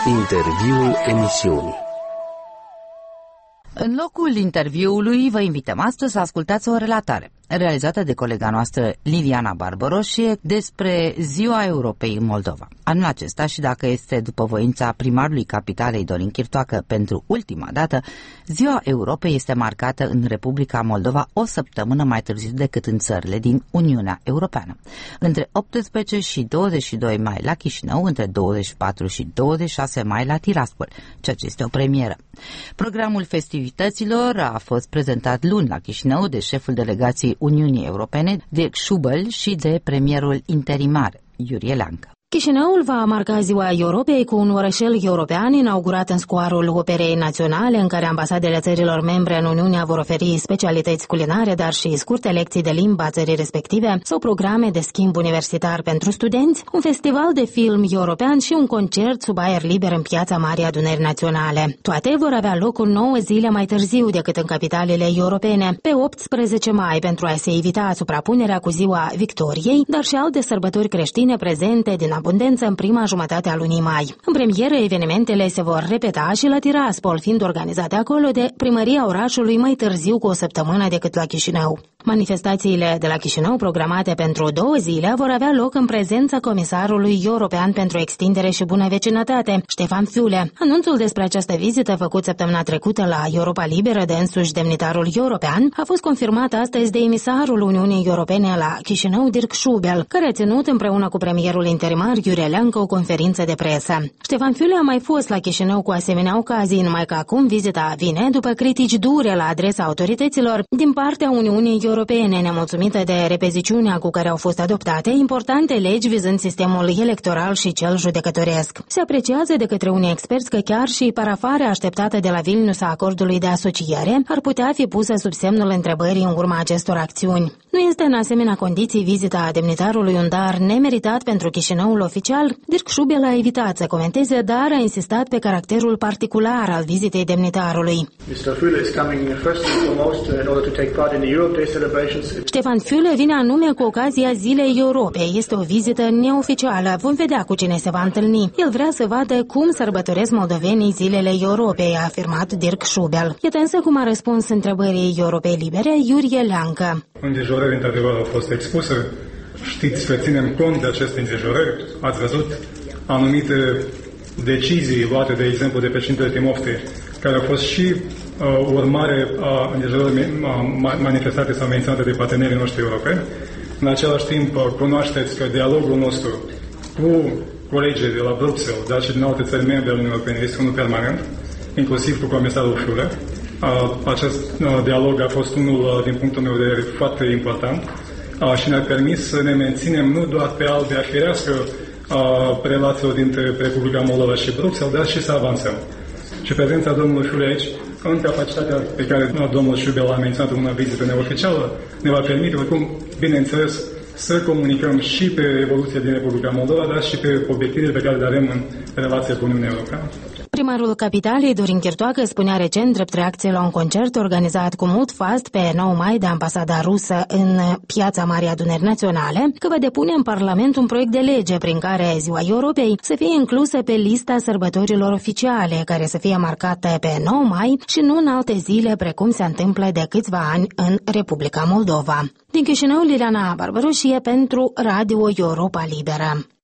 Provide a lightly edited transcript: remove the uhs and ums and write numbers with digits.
Interviul emisiunii. În locul interviului vă invităm astăzi să ascultați o relatare realizată de colega noastră Liliana Barbaroșie despre Ziua Europei în Moldova. Anul acesta, și dacă este după voința primarului capitalei Dorin Chirtoacă pentru ultima dată, Ziua Europei este marcată în Republica Moldova o săptămână mai târziu decât în țările din Uniunea Europeană. Între 18 și 22 mai la Chișinău, între 24 și 26 mai la Tiraspol, ceea ce este o premieră. Programul festivităților a fost prezentat luni la Chișinău de șeful delegației Uniunii Europene, Dirk Schubel, și de premierul interimar, Iurie Leancă. Chișinăul va marca Ziua Europei cu un orășel european inaugurat în scoarul Operei Naționale, în care ambasadele țărilor membre în Uniunea vor oferi specialități culinare, dar și scurte lecții de limba țării respective sau programe de schimb universitar pentru studenți, un festival de film european și un concert sub aer liber în Piața Marii Adunări Naționale. Toate vor avea loc 9 zile mai târziu decât în capitalele europene, pe 18 mai, pentru a se evita suprapunerea cu Ziua Victoriei, dar și alte sărbători creștine prezente din abundență în prima jumătate a lunii mai. În premieră, evenimentele se vor repeta și la Tiraspol, fiind organizate acolo de primăria orașului mai târziu cu o săptămână decât la Chișinău. Manifestațiile de la Chișinău, programate pentru 2 zile, vor avea loc în prezența comisarului european pentru extindere și bună vecinătate, Ștefan Füle. Anunțul despre această vizită, făcut săptămâna trecută la Europa Liberă de însuși demnitarul european, a fost confirmat astăzi de emisarul Uniunii Europene la Chișinău, Dirk Schubel, care a ținut împreună cu premierul interimar Iurie Leancă o conferință de presă. Ștefan Füle a mai fost la Chișinău cu asemenea ocazii, numai că acum vizita vine după critici dure la adresa autorităților din partea Uniunii Europene, nemulțumită de repeziciunea cu care au fost adoptate importante legi vizând sistemul electoral și cel judecătoresc. Se apreciază de către unii experți că chiar și parafarea așteptată de la Vilnius a acordului de asociere ar putea fi pusă sub semnul întrebării în urma acestor acțiuni. Nu este în asemenea condiții vizita demnitarului un dar nemeritat pentru Chișinăul oficial? Dirk Schubel a evitat să comenteze, dar a insistat pe caracterul particular al vizitei demnitarului. Ștefan Füle vine anume cu ocazia Zilei Europei. Este o vizită neoficială. Vom vedea cu cine se va întâlni. El vrea să vadă cum sărbătoresc moldovenii Zilele Europei, a afirmat Dirk Schubel. Iată însă cum a răspuns întrebării Europei Libere Iurie Leancă. Îngrijorări într-adevăr au fost expuse. Știți că ținem cont de aceste îngrijorări. Ați văzut anumite decizii luate, de exemplu, de președintele Timofte, care au fost și urmare a îngrijorărilor manifestate sau menționate de partenerii noștri europeni. În același timp, cunoașteți că dialogul nostru cu colegii de la Bruxelles, dar și din alte țări membre ale Uniunii Europene, este unul permanent, inclusiv cu comisarul Füle. Acest dialog a fost unul, din punctul meu de vedere, foarte important și ne-a permis să ne menținem nu doar pe albia firească relațiilor dintre Republica Moldova și Bruxelles, dar și să avansăm. Și prezența domnului Füle aici, în capacitatea pe care domnul Schubel a menționat în una vizită neoficială, ne va permite, oricum, bineînțeles, să comunicăm și pe evoluția din Republica Moldova, dar și pe obiectivele pe care le avem în relația cu Uniunea Europeană. Primarul capitalei, Dorin Chirtoacă, spunea recent, drept reacție la un concert organizat cu mult fast pe 9 mai de ambasada rusă în Piața Marii Adunări Naționale, că va depune în Parlament un proiect de lege prin care Ziua Europei să fie inclusă pe lista sărbătorilor oficiale, care să fie marcată pe 9 mai și nu în alte zile, precum se întâmplă de câțiva ani în Republica Moldova. Din Chișinău, Liliana Barbaroșie pentru Radio Europa Liberă.